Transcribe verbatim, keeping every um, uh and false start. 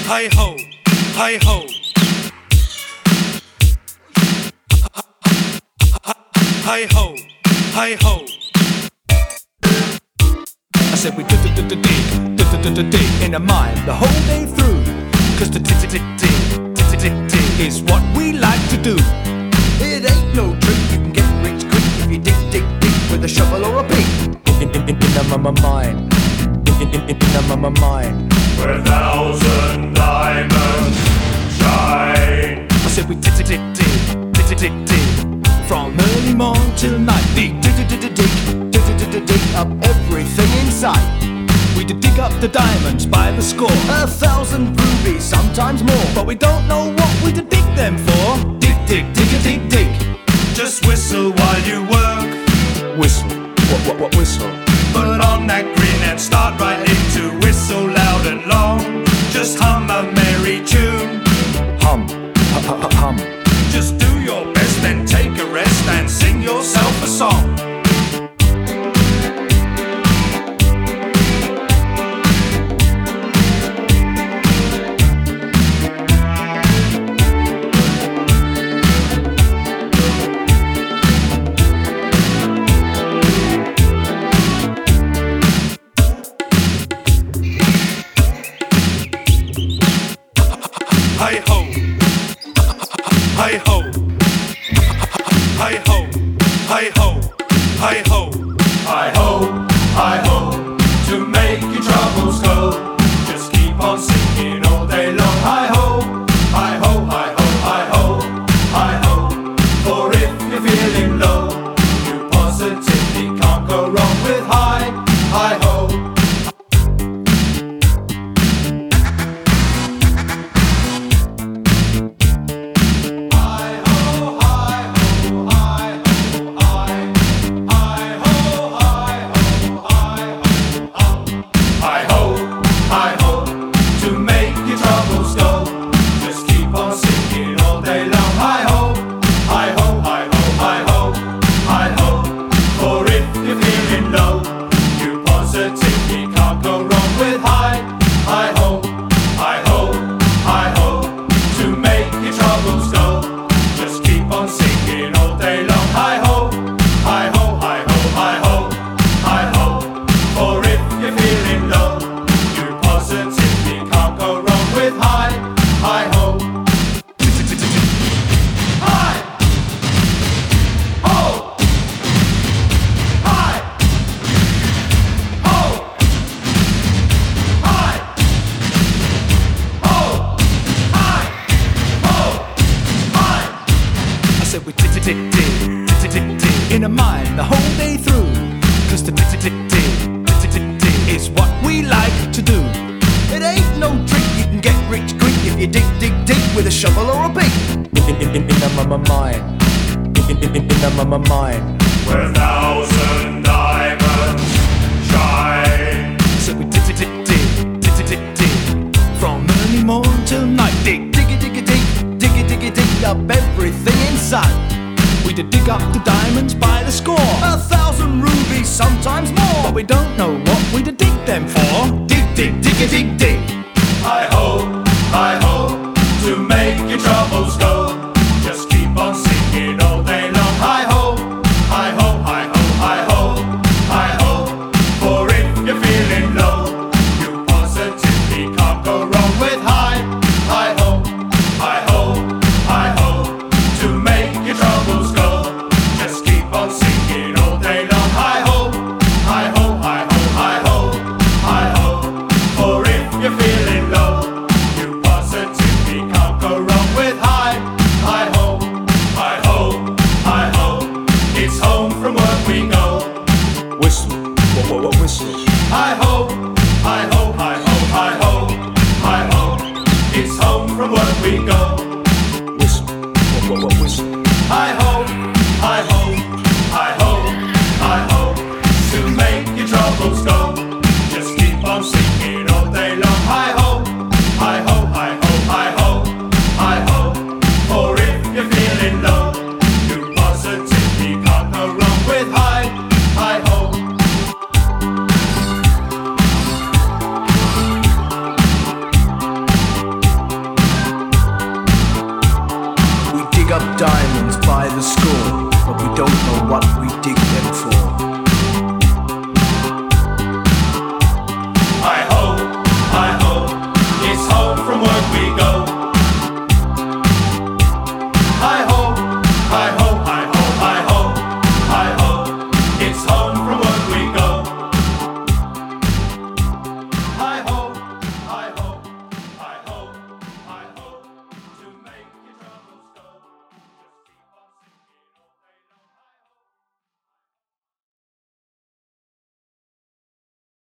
Hi ho, hi ho. Hi ho, hi ho. I said we dig, dig, dig, dig, dig, dig, dig in our mind the whole day through. Cause the dig, dig, dig, dig, dig, dig is what we like to do. It ain't no trick, you can get rich quick if you dig, dig, dig with a shovel or a pick. In, in, in, in our mind, in, in, in, in our mind, where a thousand diamonds shine. I said we dig, dig, dig, dig, dig, dig, dig from early morn till night. Dig, dig, dig, dig, dig, dig, dig, dig, dig, dig Up everything in sight. we to dig up the diamonds by the score. A thousand rubies, sometimes more. But we don't know what we to dig them for. Dig, dig, dig, a dig, dig. Just whistle while you work. Whistle, what, what, what whistle? Put on that grin and start right into whistle loud and long. Just hum a merry tune. Hum, hu, hu, hu, hum. Just do your best, then take a rest and sing yourself a song. Hi ho, hi ho, hi ho, hi ho, hi ho, Hi ho, hi ho, to make your troubles go. Just keep on singing all day long. Hi ho, hi ho, hi ho, hi ho, hi ho. For if you're feeling low, you positively can't go wrong with hi, hi ho. Hi ho, hi ho, to make your troubles go. Just keep on singing all day long. Hi ho, hi ho, hi ho, hi ho, hi ho. For if you're feeling low, you positively can't go wrong with hi, hi ho, hi ho, hi ho. To make your troubles go, just keep on singing all day long. Hi ho, hi ho, hi ho, hi ho, hi ho. For if you're feeling low, you positively can't go wrong with hi, hi ho. Hi, ho, hi, ho, hi, ho, hi, ho, hi. I said we dig, dig, dig, dig, dig, dig, dig in our mind the whole day through. Cause the dig, dig, dig, dig, dig, dig, dig is what we like to do. It ain't no trick, you can get rich quick if you dig, dig, dig with a shovel or a pick. In, in, in, in our mind, in, in, in, in our mind, Where a thousand diamonds shine. I said we dig, dig, dig, dig, dig, dig, dig, dig from early morn till night. Dig, Diggy, diggy, dig, diggy, diggy, dig up everything in sight. we to dig up the diamonds by the score. A thousand rubies, sometimes more. But we don't know what we to dig them for. Dig, dig, dig, a dig, dig. Hi ho, hi ho, to make your troubles go. Just keep on singing all day long. Hi ho, hi ho, hi ho, hi ho, hi ho. For if you're feeling low, you positively can't go wrong with hi, hi ho, hi ho, hi ho. To make your troubles go, just keep on singing all day long. Hi ho, hi ho, hi ho, hi ho, hi ho. by the score, but we don't know what we dig them for.